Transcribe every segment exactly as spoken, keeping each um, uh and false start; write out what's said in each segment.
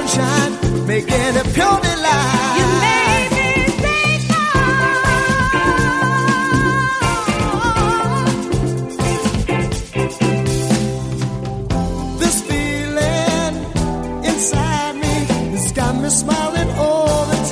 sunshine, making it pure delight. You made me think of this feeling inside me has got me smiling all the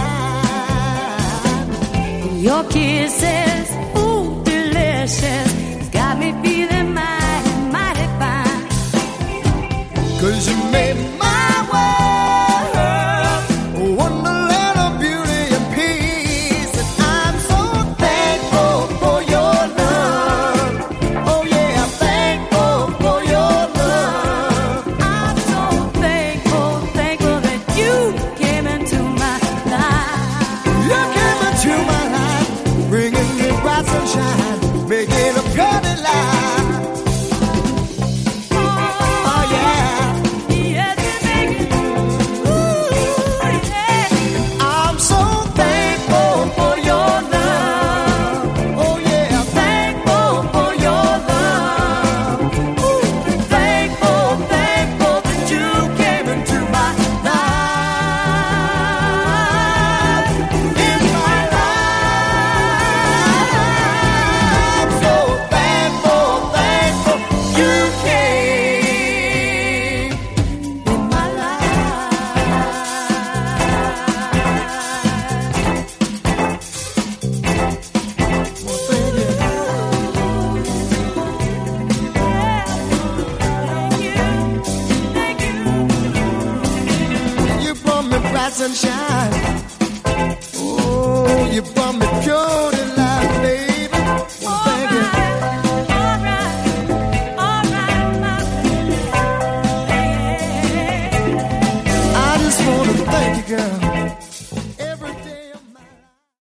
time. Your kisses, ooh, delicious, it's got me feeling mighty, mighty fine. 'Cause you made my world a wonderland of beauty and peace. And I'm so thankful for your love. Oh yeah, I'm thankful for your love. I'm so thankful, thankful that you came into my life. You came into my life, bringing me bright sunshine, making a pure delight. Sunshine, oh, you brought me pure delight, baby. Well, thank you. All right, all right, my baby. I just wanna thank you, girl.